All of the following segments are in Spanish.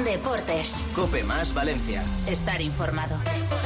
Deportes. COPE más Valencia. Estar informado.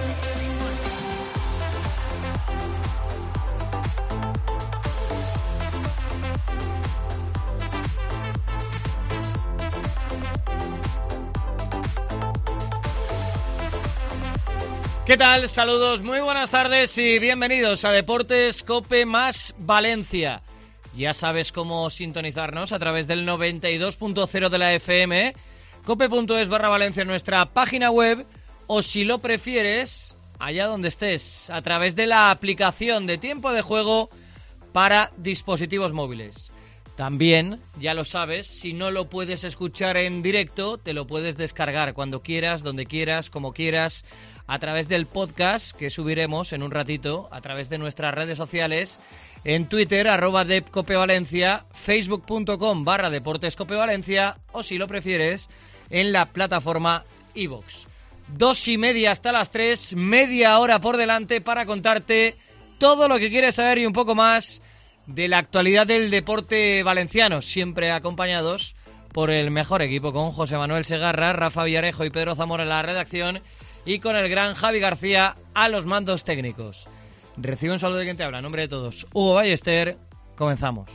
¿Qué tal? Saludos, muy buenas tardes y bienvenidos a Deportes COPE más Valencia. Ya sabes cómo sintonizarnos a través del 92.0 de la FM, cope.es/Valencia en nuestra página web, o si lo prefieres, allá donde estés, a través de la aplicación de tiempo de juego para dispositivos móviles. También, ya lo sabes, si no lo puedes escuchar en directo, te lo puedes descargar cuando quieras, donde quieras, como quieras, a través del podcast que subiremos en un ratito, a través de nuestras redes sociales, en Twitter, @DepCopeValencia, facebook.com/DeportesCopeValencia, o si lo prefieres, en la plataforma iVoox. 2:30 hasta las 3, media hora por delante para contarte todo lo que quieres saber y un poco más de la actualidad del deporte valenciano, siempre acompañados por el mejor equipo, con José Manuel Segarra, Rafa Villarejo y Pedro Zamora en la redacción, y con el gran Javi García a los mandos técnicos. Recibe un saludo de quien te habla, en nombre de todos, Hugo Ballester. Comenzamos.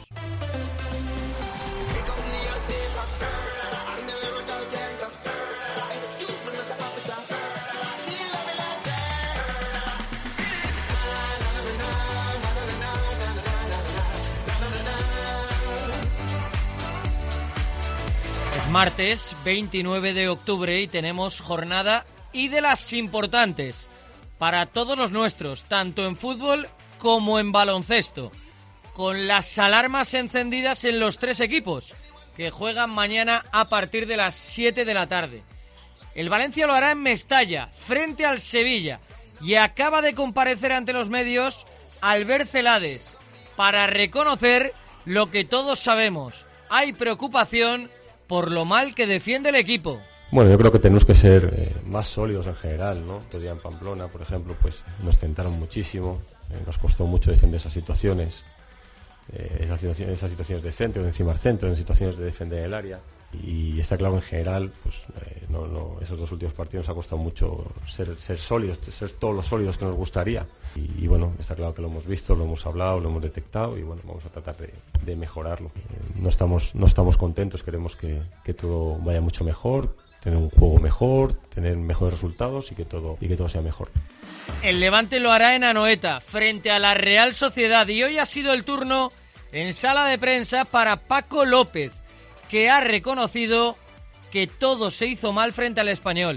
Es martes 29 de octubre y tenemos jornada y de las importantes para todos los nuestros, tanto en fútbol como en baloncesto, con las alarmas encendidas en los tres equipos que juegan mañana a partir de las 7 de la tarde. El Valencia lo hará en Mestalla, frente al Sevilla, y acaba de comparecer ante los medios Albert Celades para reconocer lo que todos sabemos: hay preocupación por lo mal que defiende el equipo. Bueno, yo creo que tenemos que ser más sólidos en general, ¿no? Otro día en Pamplona, por ejemplo, pues nos tentaron muchísimo, nos costó mucho defender esas situaciones, esas situaciones de centro, de encima del centro, en situaciones de defender el área. Y está claro, en general, pues esos dos últimos partidos nos ha costado mucho ser sólidos, ser todos los sólidos que nos gustaría. Y bueno, está claro que lo hemos visto, lo hemos hablado, lo hemos detectado, y bueno, vamos a tratar de mejorarlo. No estamos contentos, queremos que todo vaya mucho mejor, tener un juego mejor, tener mejores resultados y que todo sea mejor. El Levante lo hará en Anoeta, frente a la Real Sociedad, y hoy ha sido el turno en sala de prensa para Paco López, que ha reconocido que todo se hizo mal frente al Espanyol.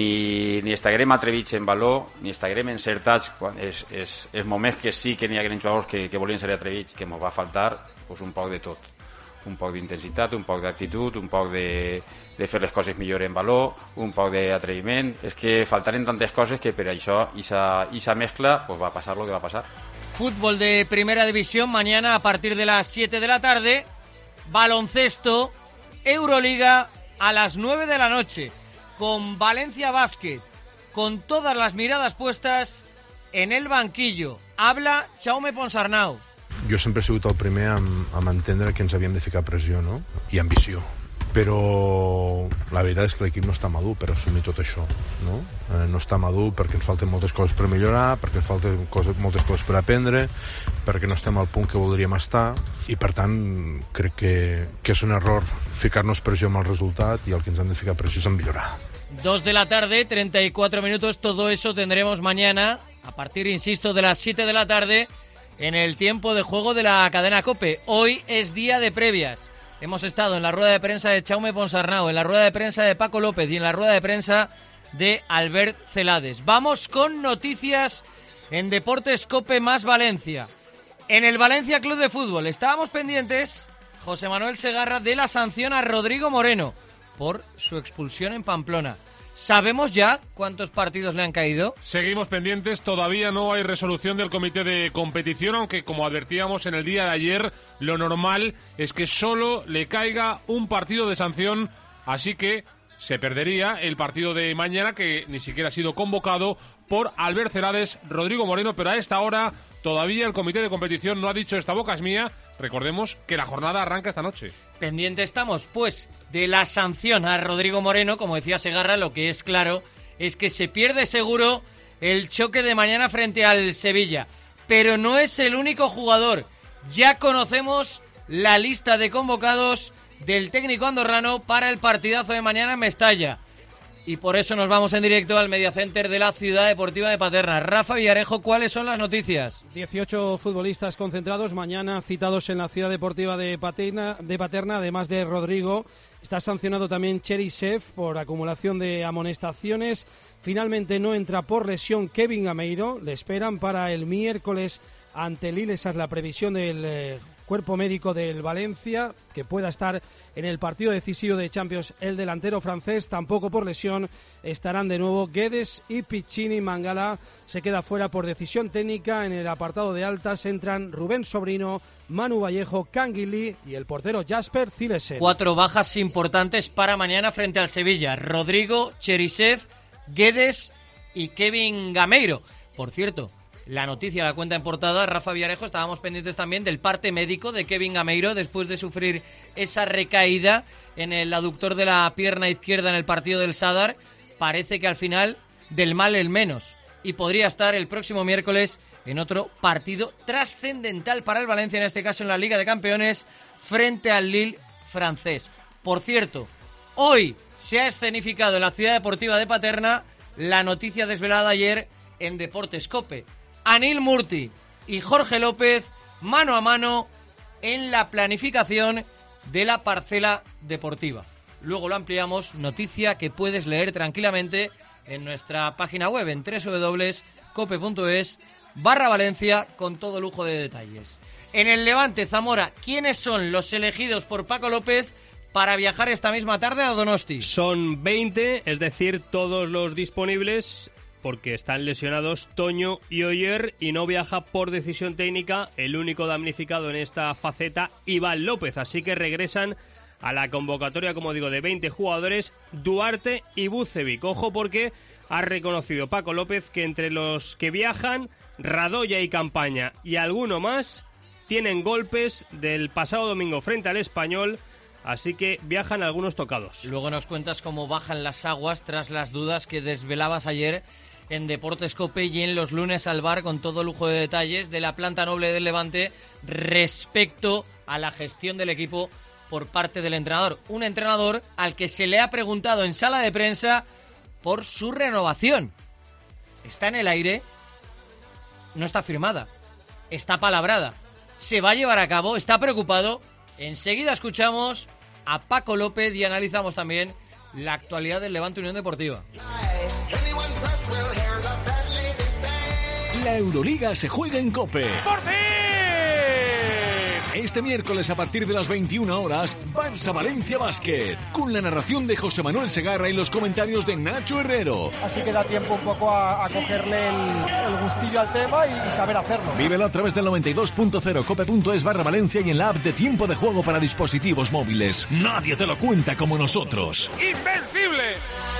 Ni estaguerem atrevits en valor, ni estaguerem encertats quan és moments que sí que n'hi ha jugadors que volien ser atrevits, que ens va faltar pues, un poc de tot. Un poc d'intensitat, un poc d'actitud, un poc de fer les coses millor en valor, un poc d'atreviment. És que faltaren tantes coses que per això esa mezcla pues va pasar lo que va a pasar. Fútbol de primera división mañana a partir de las 7 de la tarde. Baloncesto, Euroliga a las 9 de la noche, con Valencia Básquet, con todas las miradas puestas en el banquillo. Habla Jaume Ponsarnau. Jo sempre he sigut el primer a entendre que ens havíem de ficar pressió, no? I ambició. Però la veritat és que l'equip no està madur per assumir tot això, no? No està madur perquè ens falten moltes coses per millorar, perquè ens falten moltes coses per aprendre, perquè no estem al punt que voldríem estar, i per tant crec que és un error ficar-nos pressió amb el resultat, i el que ens hem de ficar pressió és en millorar. 2 de la tarde, 34 minutos, todo eso tendremos mañana, a partir, insisto, de las 7 de la tarde, en el tiempo de juego de la cadena COPE. Hoy es día de previas. Hemos estado en la rueda de prensa de Jaume Ponsarnau, en la rueda de prensa de Paco López y en la rueda de prensa de Albert Celades. Vamos con noticias en Deportes COPE más Valencia. En el Valencia Club de Fútbol estábamos pendientes, José Manuel Segarra, de la sanción a Rodrigo Moreno por su expulsión en Pamplona. ¿Sabemos ya cuántos partidos le han caído? Seguimos pendientes, todavía no hay resolución del comité de competición, aunque como advertíamos en el día de ayer, lo normal es que solo le caiga un partido de sanción, así que se perdería el partido de mañana, que ni siquiera ha sido convocado por Albert Celades, Rodrigo Moreno, pero a esta hora todavía el comité de competición no ha dicho esta boca es mía. Recordemos que la jornada arranca esta noche. Pendiente estamos, pues, de la sanción a Rodrigo Moreno. Como decía Segarra, lo que es claro es que se pierde seguro el choque de mañana frente al Sevilla. Pero no es el único jugador. Ya conocemos la lista de convocados del técnico andorrano para el partidazo de mañana en Mestalla. Y por eso nos vamos en directo al Mediacenter de la Ciudad Deportiva de Paterna. Rafa Villarejo, ¿cuáles son las noticias? 18 futbolistas concentrados mañana citados en la Ciudad Deportiva de Paterna, además de Rodrigo. Está sancionado también Cherisev por acumulación de amonestaciones. Finalmente no entra por lesión Kevin Gameiro. Le esperan para el miércoles ante Lille. Esa es la previsión del cuerpo médico del Valencia, que pueda estar en el partido decisivo de Champions. El delantero francés, tampoco por lesión, estarán de nuevo Guedes y Piccini. Mangala se queda fuera por decisión técnica. En el apartado de altas entran Rubén Sobrino, Manu Vallejo, Canguilí y el portero Jasper Cilesen. 4 bajas importantes para mañana frente al Sevilla: Rodrigo, Cherisev, Guedes y Kevin Gameiro. Por cierto, la noticia la cuenta en portada Rafa Villarejo. Estábamos pendientes también del parte médico de Kevin Gameiro después de sufrir esa recaída en el aductor de la pierna izquierda en el partido del Sadar. Parece que al final del mal el menos, y podría estar el próximo miércoles en otro partido trascendental para el Valencia, en este caso en la Liga de Campeones, frente al Lille francés. Por cierto, hoy se ha escenificado en la Ciudad Deportiva de Paterna la noticia desvelada ayer en Deportes COPE. Anil Murti y Jorge López mano a mano en la planificación de la parcela deportiva. Luego lo ampliamos, noticia que puedes leer tranquilamente en nuestra página web en www.cope.es/Valencia con todo lujo de detalles. En el Levante Zamora, ¿quiénes son los elegidos por Paco López para viajar esta misma tarde a Donosti? Son 20, es decir, todos los disponibles, porque están lesionados Toño y Oyer, y no viaja por decisión técnica el único damnificado en esta faceta, Iván López. Así que regresan a la convocatoria, como digo, de 20 jugadores, Duarte y Bucevic. Ojo, porque ha reconocido Paco López que entre los que viajan, Radoya y Campaña y alguno más tienen golpes del pasado domingo frente al Español. Así que viajan algunos tocados. Luego nos cuentas cómo bajan las aguas tras las dudas que desvelabas ayer en Deportes COPE y en los lunes al bar, con todo lujo de detalles de la planta noble del Levante respecto a la gestión del equipo por parte del entrenador. Un entrenador al que se le ha preguntado en sala de prensa por su renovación. Está en el aire, no está firmada, está palabrada, se va a llevar a cabo, está preocupado. Enseguida escuchamos a Paco López y analizamos también la actualidad del Levante Unión Deportiva. La Euroliga se juega en COPE. ¡Por fin! Este miércoles a partir de las 21 horas, Barça-Valencia Basket, con la narración de José Manuel Segarra y los comentarios de Nacho Herrero. Así que da tiempo un poco a cogerle el gustillo al tema y saber hacerlo. Vívelo a través del 92.0 cope.es/Valencia y en la app de Tiempo de Juego para dispositivos móviles. Nadie te lo cuenta como nosotros. ¡Invencible!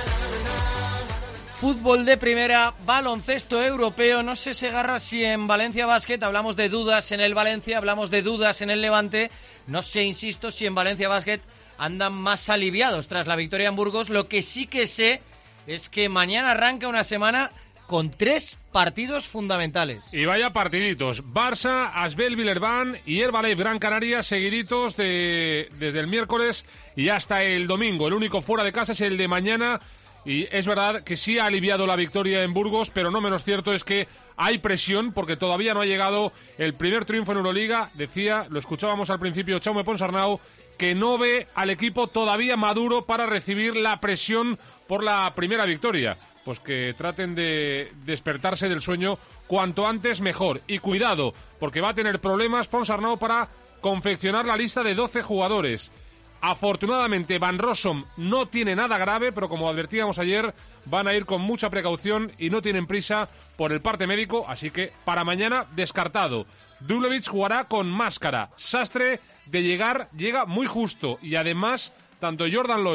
Fútbol de primera, baloncesto europeo. No sé, Segarra, si en Valencia Basket hablamos de dudas en el Valencia, hablamos de dudas en el Levante. No sé, insisto, si en Valencia Basket andan más aliviados tras la victoria en Burgos. Lo que sí que sé es que mañana arranca una semana con 3 partidos fundamentales. Y vaya partiditos. Barça, Asbel Villerban y Herbalife Gran Canaria, seguiditos desde el miércoles y hasta el domingo. El único fuera de casa es el de mañana. Y es verdad que sí ha aliviado la victoria en Burgos, pero no menos cierto es que hay presión porque todavía no ha llegado el primer triunfo en Euroliga. Decía, lo escuchábamos al principio, Jaume Ponsarnau, que no ve al equipo todavía maduro para recibir la presión por la primera victoria. Pues que traten de despertarse del sueño cuanto antes mejor. Y cuidado, porque va a tener problemas Ponsarnau para confeccionar la lista de 12 jugadores. Afortunadamente Van Rossum no tiene nada grave, pero como advertíamos ayer, van a ir con mucha precaución y no tienen prisa por el parte médico, así que para mañana descartado. Dubljevic jugará con máscara. Sastre, de llega muy justo, y además tanto Jordan Lloyd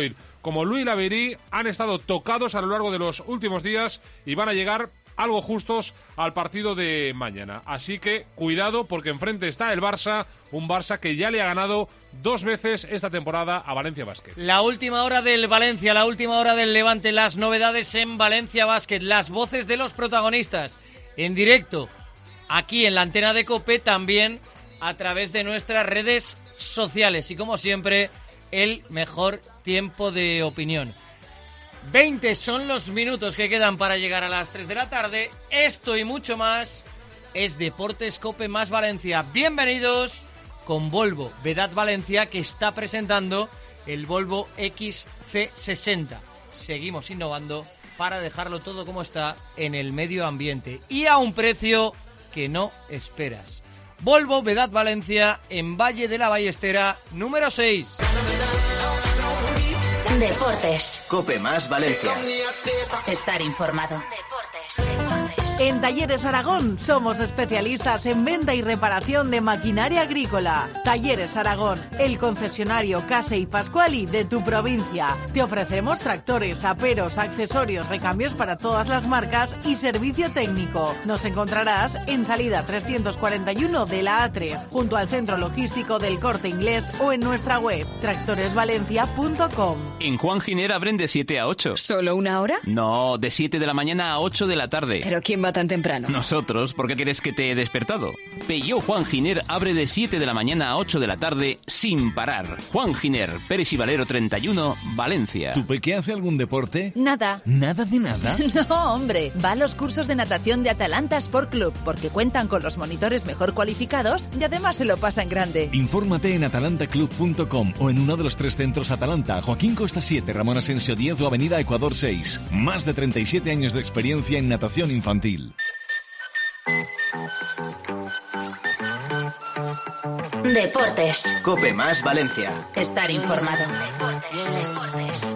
como Luis Laverí han estado tocados a lo largo de los últimos días y van a llegar algo justos al partido de mañana. Así que cuidado, porque enfrente está el Barça, un Barça que ya le ha ganado 2 veces esta temporada a Valencia Basket. La última hora del Valencia, la última hora del Levante, las novedades en Valencia Basket, las voces de los protagonistas en directo aquí en la antena de COPE, también a través de nuestras redes sociales y como siempre el mejor tiempo de opinión. 20 son los minutos que quedan para llegar a las 3 de la tarde. Esto y mucho más es Deportes COPE más Valencia. Bienvenidos con Volvo Vedat Valencia, que está presentando el Volvo XC60. Seguimos innovando para dejarlo todo como está en el medio ambiente y a un precio que no esperas. Volvo Vedat Valencia en Valle de la Ballestera, número 6. Deportes. COPE más Valencia. Estar informado. Deportes. En Talleres Aragón somos especialistas en venta y reparación de maquinaria agrícola. Talleres Aragón, el concesionario Casey Pascuali de tu provincia. Te ofrecemos tractores, aperos, accesorios, recambios para todas las marcas y servicio técnico. Nos encontrarás en salida 341 de la A3, junto al centro logístico del Corte Inglés o en nuestra web tractoresvalencia.com. En Juan Giner abren de 7 a 8. ¿Solo una hora? No, de 7 de la mañana a 8 de la tarde. ¿Pero quién va tan temprano? Nosotros, ¿por qué crees que te he despertado? Peugeot Juan Giner abre de 7 de la mañana a 8 de la tarde sin parar. Juan Giner, Pérez y Valero 31, Valencia. ¿Tu peque hace algún deporte? Nada. ¿Nada de nada? No, hombre. Va a los cursos de natación de Atalanta Sport Club porque cuentan con los monitores mejor cualificados y además se lo pasa en grande. Infórmate en atalantaclub.com o en uno de los 3 centros Atalanta, Joaquín Costa 7, Ramón Asensio 10 o Avenida Ecuador 6. Más de 37 años de experiencia en natación infantil. Deportes. COPE más Valencia. Estar informado. Deportes.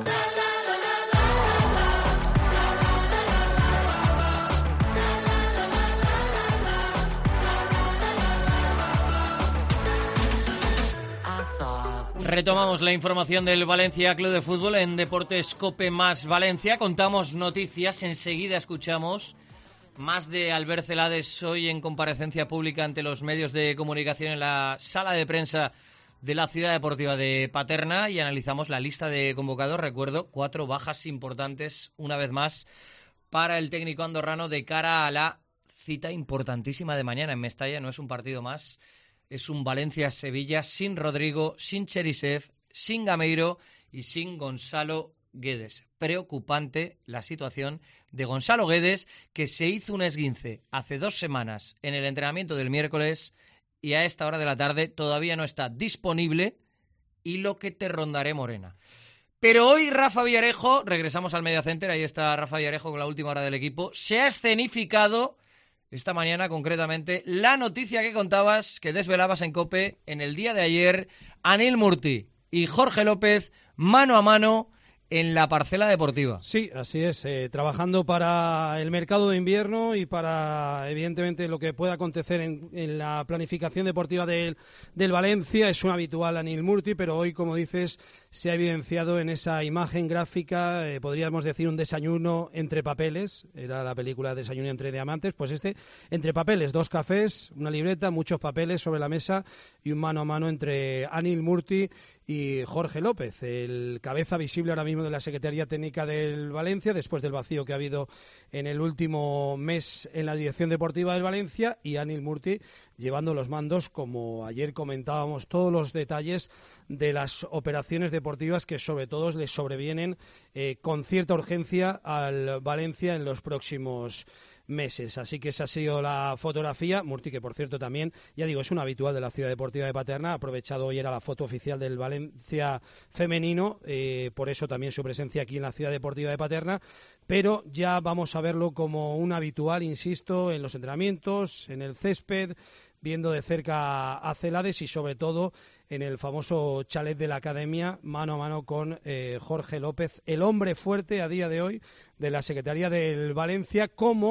Retomamos la información del Valencia Club de Fútbol en Deportes COPE más Valencia. Contamos noticias, enseguida escuchamos más de Albert Celades hoy en comparecencia pública ante los medios de comunicación en la sala de prensa de la Ciudad Deportiva de Paterna y analizamos la lista de convocados. Recuerdo, 4 bajas importantes una vez más para el técnico andorrano de cara a la cita importantísima de mañana en Mestalla. No es un partido más. Es un Valencia-Sevilla sin Rodrigo, sin Cherisev, sin Gameiro y sin Gonzalo Guedes. Preocupante la situación de Gonzalo Guedes, que se hizo un esguince hace 2 semanas en el entrenamiento del miércoles y a esta hora de la tarde todavía no está disponible y lo que te rondaré morena. Pero hoy Rafa Villarejo, regresamos al Media Center, ahí está Rafa Villarejo con la última hora del equipo, se ha escenificado esta mañana concretamente la noticia que contabas, que desvelabas en COPE en el día de ayer, Anil Murti y Jorge López mano a mano en la parcela deportiva. Sí, así es, trabajando para el mercado de invierno y para, evidentemente, lo que pueda acontecer en la planificación deportiva del Valencia. Es un habitual Anil Murti, pero hoy, como dices, se ha evidenciado en esa imagen gráfica, podríamos decir un desayuno entre papeles, era la película Desayuno entre diamantes, pues entre papeles, 2 cafés, una libreta, muchos papeles sobre la mesa y un mano a mano entre Anil Murti y Jorge López, el cabeza visible ahora mismo de la Secretaría Técnica del Valencia, después del vacío que ha habido en el último mes en la dirección deportiva del Valencia, y Anil Murti llevando los mandos, como ayer comentábamos, todos los detalles de las operaciones deportivas que sobre todo le sobrevienen con cierta urgencia al Valencia en los próximos meses. Así que esa ha sido la fotografía. Murti, que por cierto también, ya digo, es un habitual de la Ciudad Deportiva de Paterna, ha aprovechado hoy, era la foto oficial del Valencia femenino, por eso también su presencia aquí en la Ciudad Deportiva de Paterna, pero ya vamos a verlo como un habitual, insisto, en los entrenamientos, en el césped, viendo de cerca a Celades y sobre todo en el famoso chalet de la Academia, mano a mano con Jorge López, el hombre fuerte a día de hoy de la Secretaría del Valencia, como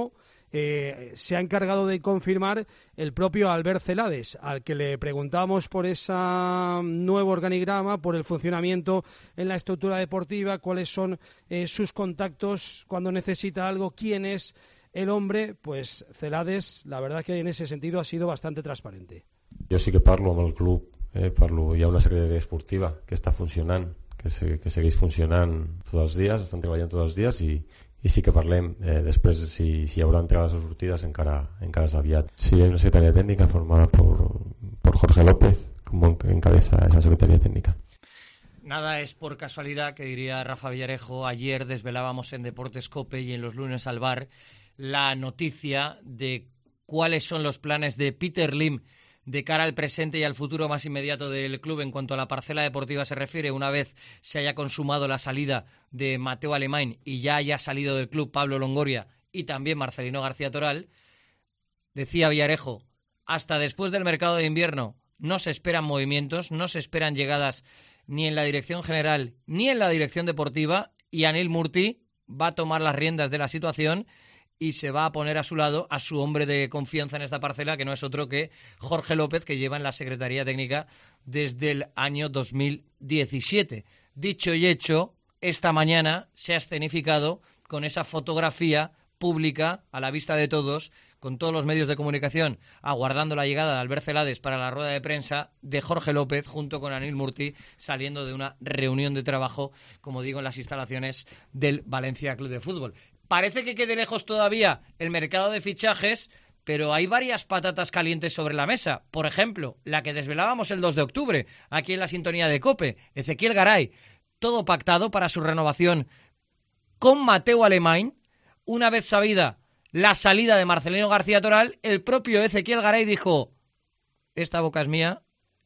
se ha encargado de confirmar el propio Albert Celades, al que le preguntábamos por ese nuevo organigrama, por el funcionamiento en la estructura deportiva, cuáles son sus contactos cuando necesita algo, quién es el hombre. Pues Celades, la verdad que en ese sentido ha sido bastante transparente. Jo sí que parlo amb el club, parlo, hi ha una secretaria esportiva que està funcionant, que segueix funcionant tots els dies, estan treballant tots els dies i sí que parlem. Després, si hi haurà entrades o sortides, encara és aviat. Sí, hay una secretaria técnica formada por Jorge López, como encabeza esa secretaria técnica. Nada es por casualidad, que diría Rafa Villarejo. Ayer desvelábamos en Deportes COPE y en los lunes al bar la noticia de cuáles son los planes de Peter Lim de cara al presente y al futuro más inmediato del club en cuanto a la parcela deportiva se refiere, una vez se haya consumado la salida de Mateu Alemany y ya haya salido del club Pablo Longoria y también Marcelino García Toral. Decía Villarejo, hasta después del mercado de invierno no se esperan movimientos, no se esperan llegadas ni en la dirección general ni en la dirección deportiva, y Anil Murti va a tomar las riendas de la situación y se va a poner a su lado a su hombre de confianza en esta parcela, que no es otro que Jorge López, que lleva en la Secretaría Técnica desde el año 2017. Dicho y hecho, esta mañana se ha escenificado con esa fotografía pública a la vista de todos, con todos los medios de comunicación aguardando la llegada de Albert Celades para la rueda de prensa, de Jorge López junto con Anil Murti saliendo de una reunión de trabajo, como digo, en las instalaciones del Valencia Club de Fútbol. Parece que quede lejos todavía el mercado de fichajes, pero hay varias patatas calientes sobre la mesa. Por ejemplo, la que desvelábamos el 2 de octubre, aquí en la sintonía de COPE, Ezequiel Garay. Todo pactado para su renovación con Mateu Alemany. Una vez sabida la salida de Marcelino García Toral, el propio Ezequiel Garay dijo, esta boca es mía,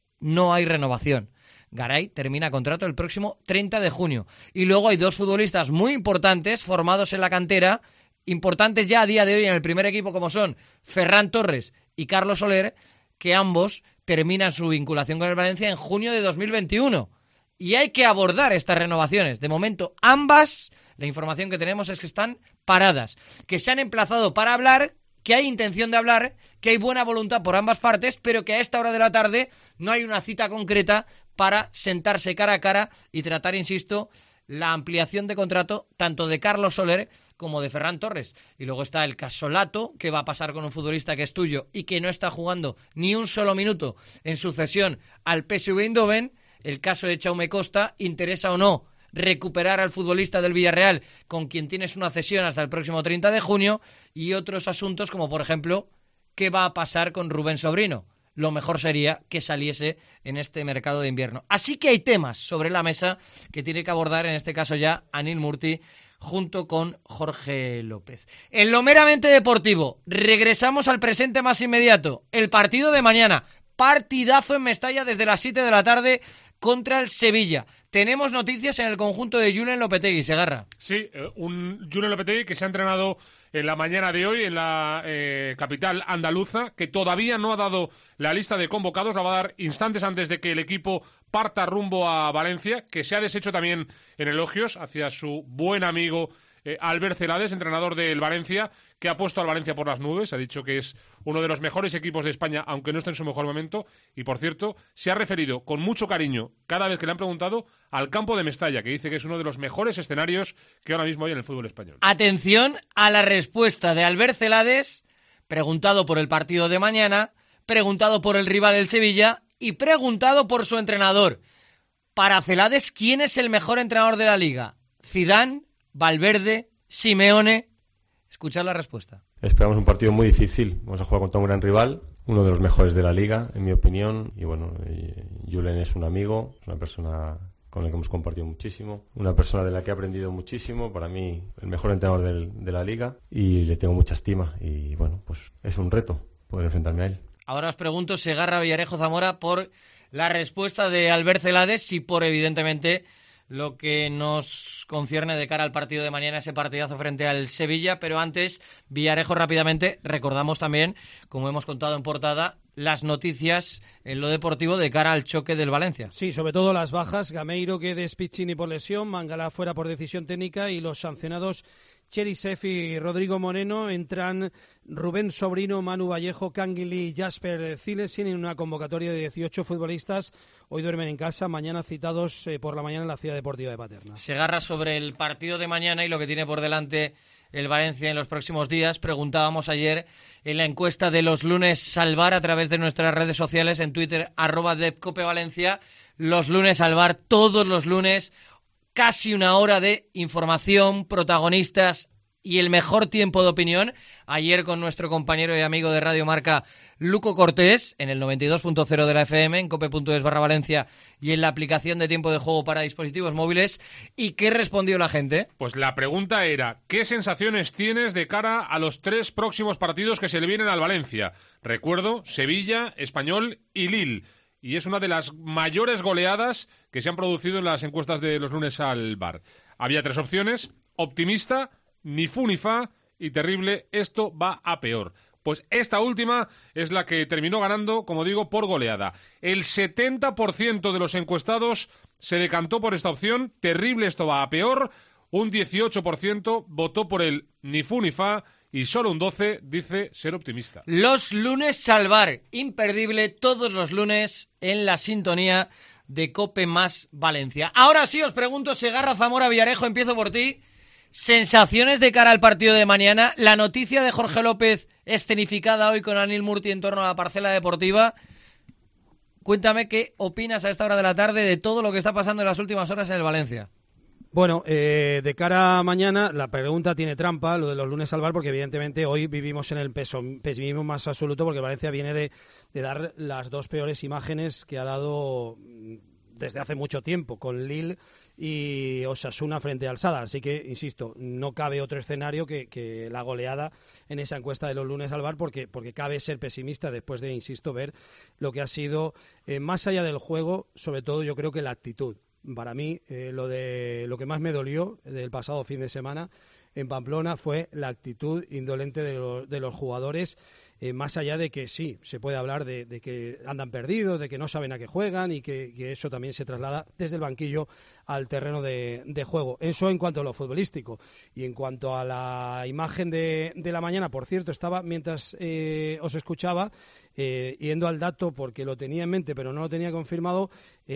no hay renovación. Garay termina contrato el próximo 30 de junio. Y luego hay dos futbolistas muy importantes formados en la cantera, importantes ya a día de hoy en el primer equipo, como son Ferran Torres y Carlos Soler, que ambos terminan su vinculación con el Valencia en junio de 2021. Y hay que abordar estas renovaciones. De momento, ambas, la información que tenemos es que están paradas, que se han emplazado para hablar, que hay intención de hablar, que hay buena voluntad por ambas partes, pero que a esta hora de la tarde no hay una cita concreta para sentarse cara a cara y tratar, insisto, la ampliación de contrato tanto de Carlos Soler como de Ferran Torres. Y luego está el casolato, que va a pasar con un futbolista que es tuyo y que no está jugando ni un solo minuto en su cesión al PSV Eindhoven. El caso de Jaume Costa, interesa o no recuperar al futbolista del Villarreal, con quien tienes una cesión hasta el próximo 30 de junio, y otros asuntos como, por ejemplo, qué va a pasar con Rubén Sobrino. Lo mejor sería que saliese en este mercado de invierno. Así que hay temas sobre la mesa que tiene que abordar, en este caso ya, Anil Murti junto con Jorge López. En lo meramente deportivo, regresamos al presente más inmediato. El partido de mañana, partidazo en Mestalla desde las 7 de la tarde contra el Sevilla. Tenemos noticias en el conjunto de Julen Lopetegui, Segarra. Sí, un Julen Lopetegui que se ha entrenado en la mañana de hoy en la capital andaluza, que todavía no ha dado la lista de convocados, la va a dar instantes antes de que el equipo parta rumbo a Valencia, que se ha deshecho también en elogios hacia su buen amigo Albert Celades, entrenador del Valencia, que ha puesto al Valencia por las nubes. Ha dicho que es uno de los mejores equipos de España, aunque no esté en su mejor momento. Y, por cierto, se ha referido con mucho cariño, cada vez que le han preguntado, al campo de Mestalla, que dice que es uno de los mejores escenarios que ahora mismo hay en el fútbol español. Atención a la respuesta de Albert Celades, preguntado por el partido de mañana, preguntado por el rival, el Sevilla, y preguntado por su entrenador. Para Celades, ¿quién es el mejor entrenador de la Liga? ¿Zidane, Valverde, Simeone? Escuchad la respuesta. Esperamos un partido muy difícil. Vamos a jugar contra un gran rival, uno de los mejores de la Liga, en mi opinión. Y bueno, Julen es un amigo, es una persona con la que hemos compartido muchísimo, una persona de la que he aprendido muchísimo. Para mí, el mejor entrenador de la Liga, y le tengo mucha estima. Y bueno, pues es un reto poder enfrentarme a él. Ahora os pregunto, Segarra, Villarejo, Zamora, por la respuesta de Albert Celades y por, evidentemente, lo que nos concierne de cara al partido de mañana, ese partidazo frente al Sevilla. Pero antes, Villarejo, rápidamente, recordamos también, como hemos contado en portada, las noticias en lo deportivo de cara al choque del Valencia. Sí, sobre todo las bajas. Gameiro, Guedes, Piccini por lesión, Mangala fuera por decisión técnica, y los sancionados Cherisev y Rodrigo Moreno, entran Rubén Sobrino, Manu Vallejo, Canguilí y Jasper Cillesin en una convocatoria de 18 futbolistas. Hoy duermen en casa, mañana citados por la mañana en la Ciudad Deportiva de Paterna. Segarra, sobre el partido de mañana y lo que tiene por delante el Valencia en los próximos días, preguntábamos ayer en la encuesta de los lunes Salvar a través de nuestras redes sociales, en Twitter, @DepCopeValencia, los lunes Salvar, todos los lunes, casi una hora de información, protagonistas y el mejor tiempo de opinión. Ayer con nuestro compañero y amigo de Radio Marca, Luco Cortés, en el 92.0 de la FM, en cope.es/Valencia y en la aplicación de tiempo de juego para dispositivos móviles. ¿Y qué respondió la gente? Pues la pregunta era, ¿qué sensaciones tienes de cara a los 3 próximos partidos que se le vienen al Valencia? Recuerdo, Sevilla, Español y Lille. Y es una de las mayores goleadas que se han producido en las encuestas de los lunes al bar. Había 3 opciones: optimista, ni fu ni fa y terrible, esto va a peor. Pues esta última es la que terminó ganando, como digo, por goleada. El 70% de los encuestados se decantó por esta opción, terrible, esto va a peor. Un 18% votó por el ni fu ni fa y solo un 12% dice ser optimista. Los lunes Salvar, imperdible todos los lunes en la sintonía de Cope más Valencia. Ahora sí os pregunto, Segarra, Zamora, Villarejo, empiezo por ti. Sensaciones de cara al partido de mañana. La noticia de Jorge López escenificada hoy con Anil Murti en torno a la parcela deportiva. Cuéntame qué opinas a esta hora de la tarde de todo lo que está pasando en las últimas horas en el Valencia. Bueno, de cara a mañana, la pregunta tiene trampa, lo de los lunes Salvar, porque evidentemente hoy vivimos en el pesimismo más absoluto, porque Valencia viene de dar las 2 peores imágenes que ha dado desde hace mucho tiempo, con Lille y Osasuna frente al Sadar. Así que, insisto, no cabe otro escenario que la goleada en esa encuesta de los lunes Salvar, porque cabe ser pesimista después de, insisto, ver lo que ha sido, más allá del juego, sobre todo yo creo que la actitud. Para mí, lo que más me dolió del pasado fin de semana en Pamplona fue la actitud indolente de los jugadores, más allá de que sí, se puede hablar de que andan perdidos, de que no saben a qué juegan y que eso también se traslada desde el banquillo al terreno de juego. Eso en cuanto a lo futbolístico. Y en cuanto a la imagen de la mañana, por cierto, estaba mientras os escuchaba, yendo al dato porque lo tenía en mente pero no lo tenía confirmado,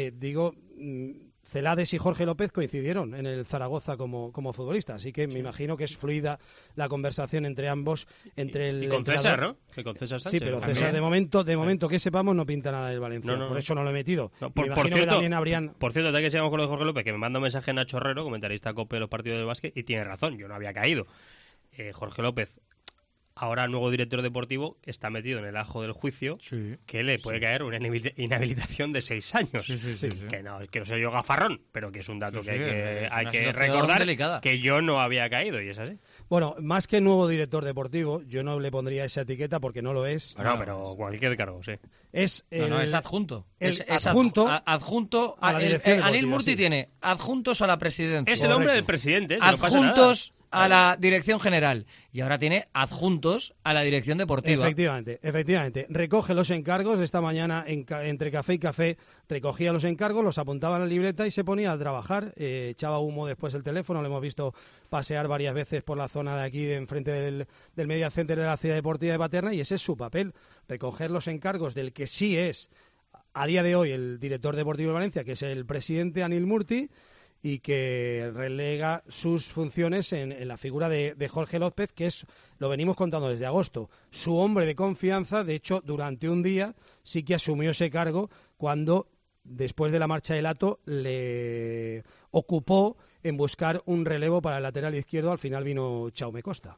Celades y Jorge López coincidieron en el Zaragoza como futbolistas, así que me imagino que es fluida la conversación entre ambos, entre el y con César, ¿no? Que con César Sánchez. Sí, pero César de momento que sepamos no pinta nada del Valencia, por eso no lo he metido. No, me imagino que también habrían... Por cierto, tal que sigamos con lo de Jorge López, que me manda un mensaje Nacho Herrero, comentarista COPE de los partidos de básquet, y tiene razón, yo no había caído. Jorge López, ahora nuevo director deportivo, está metido en el ajo del juicio, que le puede caer una inhabilitación de 6 años. Sí. Que no soy yo gafarrón, pero que es un dato que hay que recordar delicada. Que yo no había caído, y es así. Bueno, más que nuevo director deportivo, yo no le pondría esa etiqueta porque no lo es. No, pero cualquier cargo, sí. Es adjunto. Es adjunto a la dirección deportiva. Anil Murti tiene adjuntos a la presidencia. Es el hombre del presidente. Adjuntos a la dirección general. Y ahora tiene adjuntos a la dirección deportiva. Efectivamente. Recoge los encargos. Esta mañana, entre café y café, recogía los encargos, los apuntaba en la libreta y se ponía a trabajar. Echaba humo después el teléfono. Lo hemos visto pasear varias veces por la zona de aquí, de enfrente del Media Center de la Ciudad Deportiva de Paterna, y ese es su papel. Recoger los encargos del que sí es, a día de hoy, el director deportivo de Valencia, que es el presidente Anil Murti, y que relega sus funciones en la figura de Jorge López, que es, lo venimos contando desde agosto, su hombre de confianza. De hecho, durante un día sí que asumió ese cargo cuando, después de la marcha de Lato, le ocupó en buscar un relevo para el lateral izquierdo. Al final vino Jaume Costa.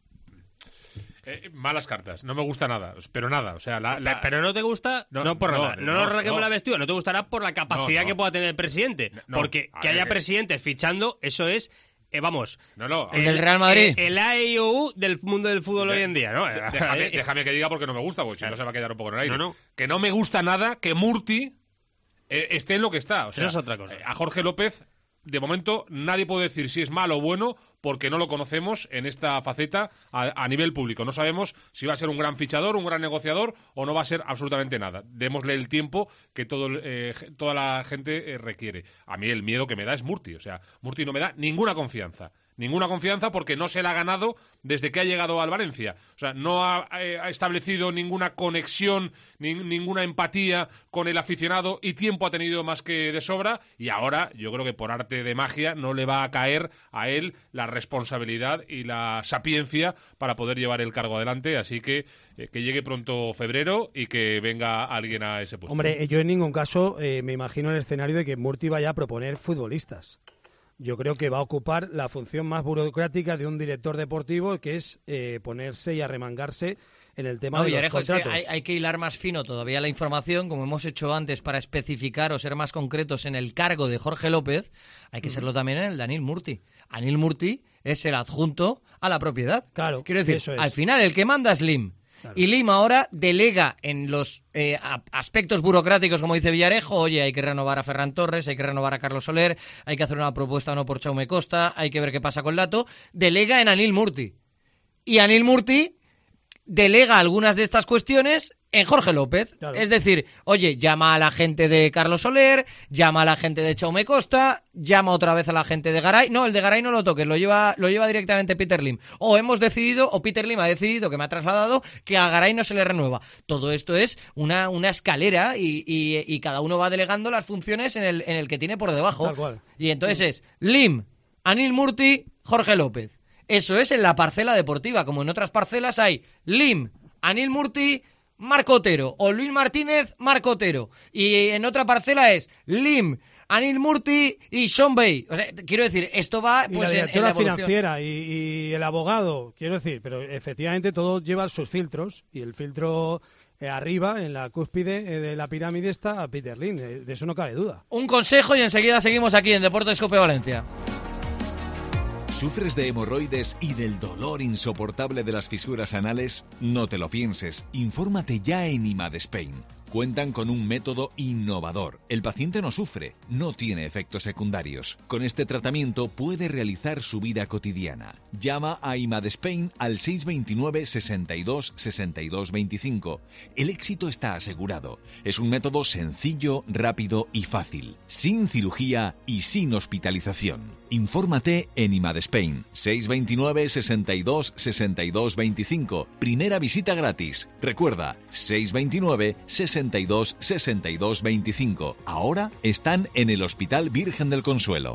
Malas cartas, no me gusta nada, pero nada, o sea, pero no te gusta, no por nada, no nos rasguemos la vestidura, no te gustará por la capacidad que pueda tener el presidente, porque que haya presidentes fichando, eso es, vamos, el del Real Madrid, el AIOU del mundo del fútbol hoy en día, ¿no? Déjame que diga porque no me gusta, porque si no se va a quedar un poco en el aire. Que no me gusta nada que Murti esté en lo que está, o sea, eso es otra cosa. A Jorge López, de momento, nadie puede decir si es malo o bueno, porque no lo conocemos en esta faceta a nivel público. No sabemos si va a ser un gran fichador, un gran negociador, o no va a ser absolutamente nada. Démosle el tiempo que toda la gente requiere. A mí el miedo que me da es Murti. O sea, Murti no me da ninguna confianza. Ninguna confianza porque no se la ha ganado desde que ha llegado al Valencia. O sea, no ha establecido ninguna conexión, ninguna empatía con el aficionado y tiempo ha tenido más que de sobra. Y ahora yo creo que por arte de magia no le va a caer a él la responsabilidad y la sapiencia para poder llevar el cargo adelante. Así que llegue pronto febrero y que venga alguien a ese puesto. Hombre, yo en ningún caso me imagino el escenario de que Murti vaya a proponer futbolistas. Yo creo que va a ocupar la función más burocrática de un director deportivo, que es ponerse y arremangarse en el tema de los contratos. Es que hay que hilar más fino todavía la información, como hemos hecho antes, para especificar o ser más concretos en el cargo de Jorge López, hay que serlo también en el de Anil Murti. Anil Murti es el adjunto a la propiedad. Claro, quiero decir, eso es. Al final el que manda es Lim. Claro. Y Lim ahora delega en los aspectos burocráticos, como dice Villarejo. Oye, hay que renovar a Ferran Torres, hay que renovar a Carlos Soler, hay que hacer una propuesta o no por Jaume Costa, hay que ver qué pasa con Lato. Delega en Anil Murti. Y Anil Murti delega algunas de estas cuestiones en Jorge López. Claro. Es decir, oye, llama a la gente de Carlos Soler, llama a la gente de Jaume Costa, llama otra vez a la gente de Garay. No, el de Garay no lo toques, lo lleva directamente Peter Lim. O hemos decidido, o Peter Lim ha decidido, que me ha trasladado, que a Garay no se le renueva. Todo esto es una escalera y cada uno va delegando las funciones en el que tiene por debajo. Tal cual. Y entonces es Lim, Anil Murti, Jorge López. Eso es en la parcela deportiva. Como en otras parcelas hay Lim, Anil Murti, Marco Otero, o Luis Martínez, Marco Otero. Y en otra parcela es Lim, Anil Murti y Sean Bay. O sea, quiero decir, esto va pues y la en la financiera y el abogado, quiero decir, pero efectivamente todo lleva sus filtros y el filtro arriba, en la cúspide de la pirámide, está Peter Lim. De eso no cabe duda. Un consejo y enseguida seguimos aquí en Deportes Cope Valencia. ¿Sufres de hemorroides y del dolor insoportable de las fisuras anales? No te lo pienses, infórmate ya en IMAD Spain. Cuentan con un método innovador. El paciente no sufre, no tiene efectos secundarios. Con este tratamiento puede realizar su vida cotidiana. Llama a IMAD Spain al 629 62 62 25. El éxito está asegurado. Es un método sencillo, rápido y fácil, sin cirugía y sin hospitalización. Infórmate en IMAD Spain, 629 62 62 25. Primera visita gratis. Recuerda, 629 62 62 25. Ahora están en el Hospital Virgen del Consuelo.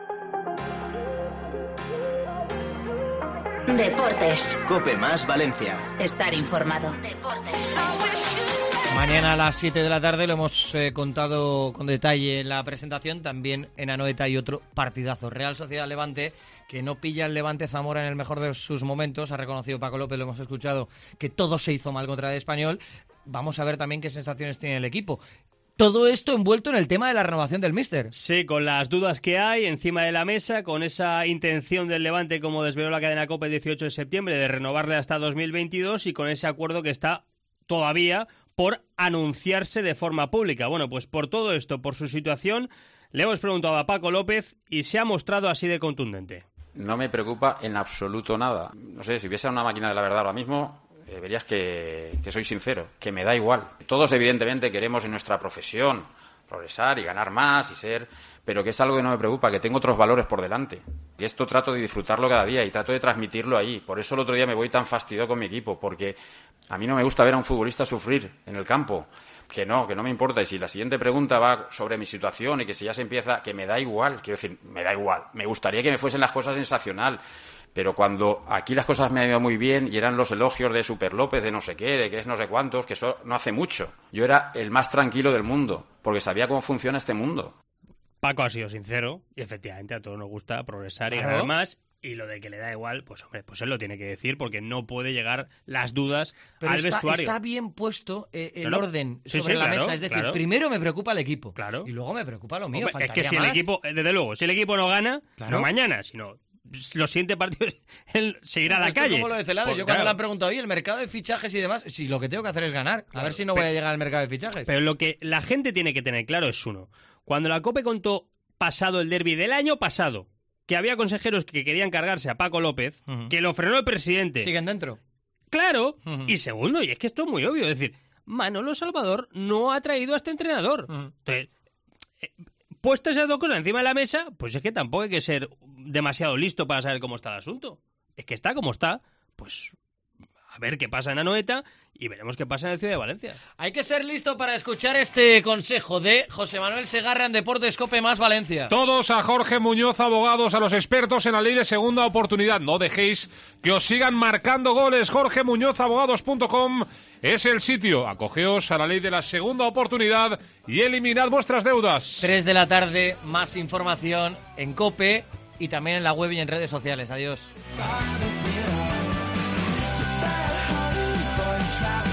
Deportes. Cope más Valencia. Estar informado. Deportes. Mañana a las 7 de la tarde lo hemos contado con detalle en la presentación. También en Anoeta hay otro partidazo. Real Sociedad Levante, que no pilla el Levante Zamora en el mejor de sus momentos. Ha reconocido Paco López, lo hemos escuchado, que todo se hizo mal contra el Español. Vamos a ver también qué sensaciones tiene el equipo. Todo esto envuelto en el tema de la renovación del míster. Sí, con las dudas que hay encima de la mesa, con esa intención del Levante, como desveló la cadena COPE el 18 de septiembre, de renovarle hasta 2022 y con ese acuerdo que está todavía por anunciarse de forma pública. Bueno, pues por todo esto, por su situación, le hemos preguntado a Paco López y se ha mostrado así de contundente. No me preocupa en absoluto nada. No sé, si hubiese una máquina de la verdad ahora mismo, verías que soy sincero, que me da igual. Todos evidentemente queremos en nuestra profesión progresar y ganar más y ser, pero que es algo que no me preocupa, que tengo otros valores por delante. Y esto trato de disfrutarlo cada día y trato de transmitirlo ahí. Por eso el otro día me voy tan fastidiado con mi equipo, porque a mí no me gusta ver a un futbolista sufrir en el campo. Que no me importa. Y si la siguiente pregunta va sobre mi situación y que si ya se empieza, que me da igual. Quiero decir, me da igual. Me gustaría que me fuesen las cosas sensacional. Pero cuando aquí las cosas me han ido muy bien y eran los elogios de Super López, de no sé qué, de que es no sé cuántos, que eso no hace mucho. Yo era el más tranquilo del mundo, porque sabía cómo funciona este mundo. Paco ha sido sincero y efectivamente a todos nos gusta progresar y ganar más. Y lo de que le da igual, pues hombre, pues él lo tiene que decir porque no puede llegar las dudas al vestuario. Está bien puesto el orden sobre la mesa. Es decir, primero me preocupa el equipo y luego me preocupa lo mío. Hombre, es que si el equipo, desde luego, si el equipo no gana, no mañana, sino los siguientes partidos él se irá a la calle. Como lo de Celades, yo cuando le han preguntado, oye, el mercado de fichajes y demás, si lo que tengo que hacer es ganar, a ver si no voy a llegar al mercado de fichajes. Pero lo que la gente tiene que tener claro es uno. Cuando la COPE contó pasado el derbi del año pasado, que había consejeros que querían cargarse a Paco López, que lo frenó el presidente. ¿Siguen dentro? Claro. Y segundo, y es que esto es muy obvio, es decir, Manolo Salvador no ha traído a este entrenador. Entonces, puestas esas dos cosas encima de la mesa, pues es que tampoco hay que ser demasiado listo para saber cómo está el asunto. Es que está como está, pues a ver qué pasa en Anoeta y veremos qué pasa en el Ciudad de Valencia. Hay que ser listo para escuchar este consejo de José Manuel Segarra en Deportes COPE más Valencia. Todos a Jorge Muñoz Abogados, a los expertos en la ley de segunda oportunidad. No dejéis que os sigan marcando goles. jorgemuñozabogados.com es el sitio. Acogeos a la ley de la segunda oportunidad y eliminad vuestras deudas. 3 de la tarde, más información en COPE y también en la web y en redes sociales. Adiós. Travel